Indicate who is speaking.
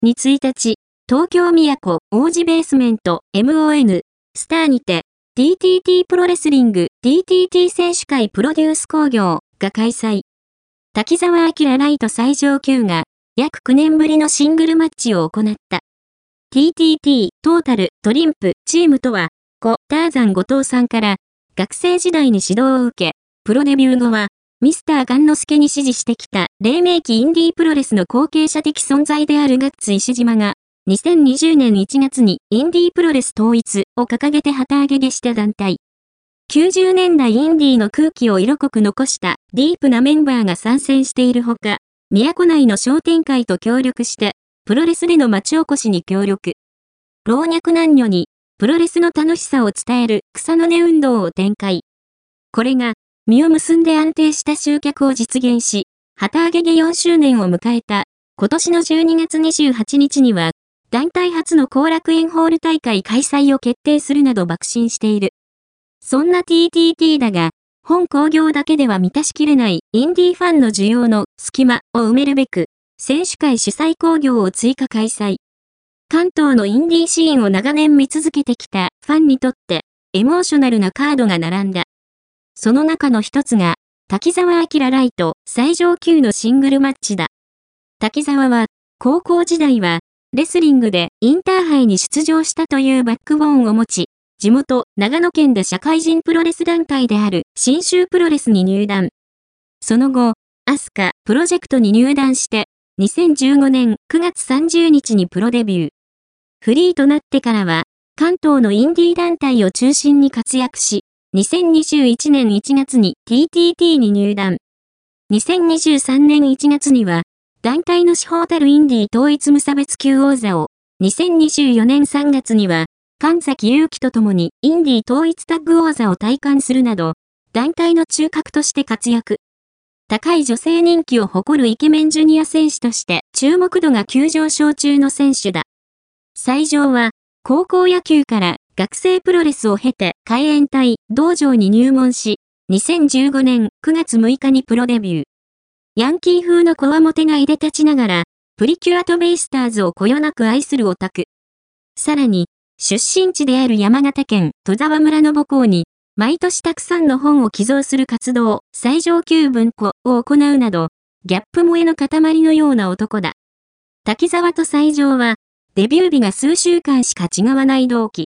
Speaker 1: に1日、東京都王子ベースメント MON スターにて DTT プロレスリング DTT 選手会プロデュース興行が開催。滝沢明ライト最上級が約9年ぶりのシングルマッチを行った。TTT トータルトリンプチームとは、ターザン後藤さんから学生時代に指導を受け、プロデビュー後はミスター雁之助に師事してきた黎明期インディープロレスの後継者的存在であるガッツ石島が2020年1月にインディープロレス統一を掲げて旗揚げした団体。90年代インディーの空気を色濃く残したディープなメンバーが参戦しているほか、都内の商店会と協力して、プロレスでの町おこしに協力。老若男女に、プロレスの楽しさを伝える草の根運動を展開。これが、実を結んで安定した集客を実現し、旗揚げで4周年を迎えた、今年の12月28日には、団体初の後楽園ホール大会開催を決定するなど爆心している。そんな TTT だが、本興行だけでは満たしきれないインディーファンの需要の隙間を埋めるべく、選手会主催興行を追加開催。関東のインディーシーンを長年見続けてきたファンにとって、エモーショナルなカードが並んだ。その中の一つが、滝沢明ライト最上級のシングルマッチだ。滝沢は、高校時代は、レスリングでインターハイに出場したというバックボーンを持ち、地元、長野県で社会人プロレス団体である信州プロレスに入団。その後、アスカプロジェクトに入団して、2015年9月30日にプロデビュー。フリーとなってからは、関東のインディー団体を中心に活躍し、2021年1月に TTT に入団。2023年1月には、団体の至宝たるインディー統一無差別級王座を、2024年3月には、神崎優輝と共にインディー統一タッグ王座を体感するなど、団体の中核として活躍。高い女性人気を誇るイケメンジュニア選手として注目度が急上昇中の選手だ。最上は、高校野球から学生プロレスを経て海援隊道場に入門し、2015年9月6日にプロデビュー。ヤンキー風のこわもてがいで立ちながら、プリキュアとベイスターズをこよなく愛するオタク。さらに、出身地である山形県戸沢村の母校に、毎年たくさんの本を寄贈する活動、最上級文庫を行うなど、ギャップ萌えの塊のような男だ。滝沢と最上は、デビュー日が数週間しか違わない同期。